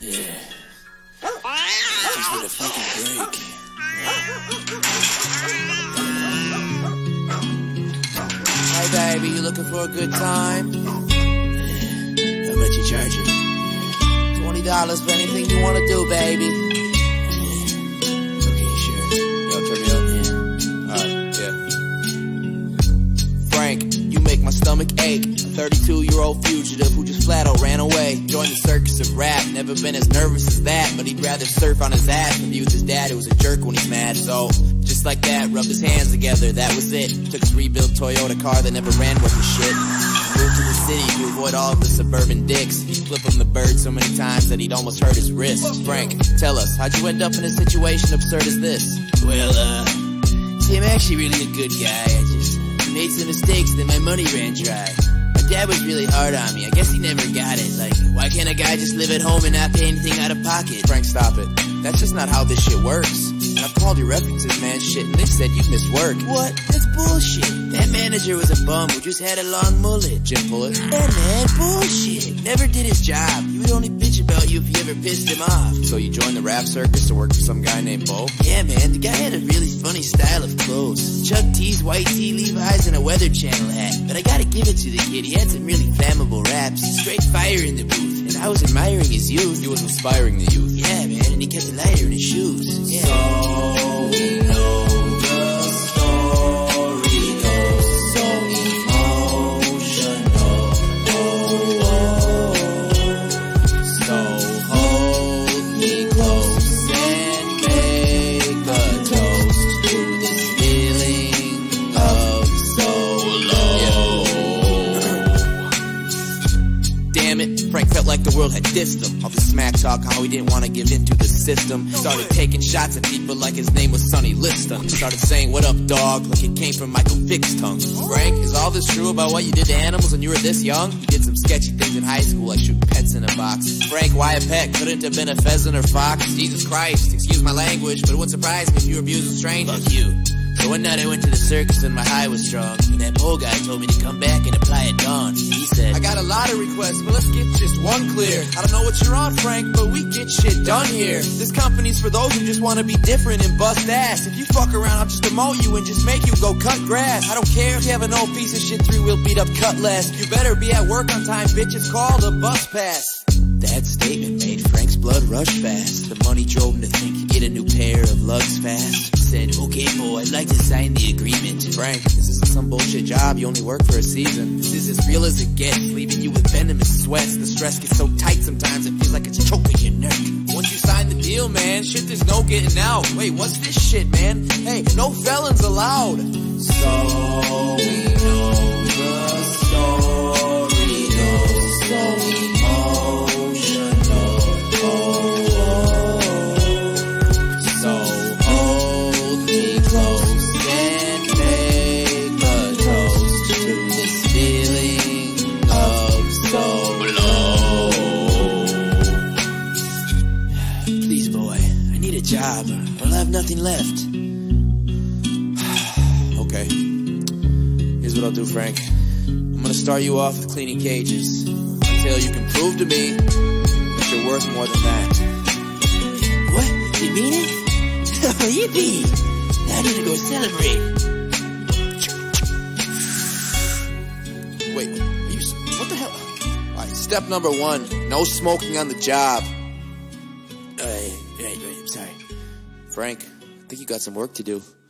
Yeah. Just need a fucking break. Hey baby, you looking for a good time? Yeah. How much you charging? $20 for anything you wanna do, baby. Okay, sure. Yo, turn me up. Alright, yeah. Frank, you make my stomach ache. A 32-year-old fugitive who just flat out ran away. Joined the circus of rap, never been as nervous as that. But he'd rather surf on his ass than be with his dad, who was a jerk when he's mad. So, just like that, rubbed his hands together, that was it. Took his rebuilt Toyota car that never ran worth a shit. Moved to the city to avoid all of the suburban dicks. He'd flip him the bird so many times that he'd almost hurt his wrist. Frank, tell us, how'd you end up in a situation absurd as this? Well, see, I'm actually really a good guy. I just made some mistakes, then my money ran dry. My dad was really hard on me. I guess he never got it. Like, why can't a guy just live at home and not pay anything out of pocket? Frank, stop it. That's just not how this shit works. And I've called your references, man, shit, and they said you missed work. What? That's bullshit. That manager was a bum who just had a long mullet. Jim Bullet. Yeah, man, bullshit. Never did his job. He would only bitch about you if you ever pissed him off. So you joined the rap circus to work for some guy named Bo? Yeah, man, the guy had a really funny style of clothes. Chuck T's, white tee, Levi's, and a Weather Channel hat. But I gotta give it to the kid, he had some really flammable raps. Straight fire in the booth, and I was admiring his youth. He was inspiring the youth. Yeah, man, and he kept a lighter in his shoes. Yeah. So we know the story goes so emotional. So hold me close and make a toast to this feeling of solo. Damn it, Frank felt like the world had dissed him. All the smack talk, how he didn't want to give in to the system. Started taking shots at people like his name was Sonny Liston. Started saying, what up, dog, like it came from Michael Vick's tongue. Frank, is all this true about what you did to animals when you were this young? You did some sketchy things in high school, like shooting pets in a box. Frank, why a pet? Couldn't have been a pheasant or fox. Jesus Christ, excuse my language, but it wouldn't surprise me if you were abusing strangers. Fuck you. So one night I went to the circus and my high was strong. And that pole guy told me to come back and apply at dawn. He said, I got a lot of requests, but let's get just one clear. I don't know what you're on, Frank, but we get shit done here. This company's for those who just want to be different and bust ass. If you fuck around, I'll just demote you and just make you go cut grass. I don't care if you have an old piece of shit 3-wheel beat up cutlass. You better be at work on time, bitch, it's called a bus pass. That statement made Frank's blood rush fast. The money drove him to think he'd get a new pair of lugs fast. Said, okay, boy, I'd like to sign the agreement. Frank, this isn't some bullshit job, you only work for a season. This is as real as it gets, leaving you with venomous sweats. The stress gets so tight sometimes it feels like it's choking your neck. Once you sign the deal, man, shit, there's no getting out. Wait, what's this shit, man? Hey, no felons allowed. So we know the story goes so emotional. So hold me close and make a toast to this feeling of solo. Please, boy, I need a job. I'll have nothing left. Okay. Here's what I'll do, Frank. I'm gonna start you off with cleaning cages until you can prove to me that you're worth more than that. What? You mean it? Yippee! Now I need to go celebrate. Wait, are you... What the hell? Alright, step number 1. No smoking on the job. Right, I'm sorry. Frank, I think you got some work to do.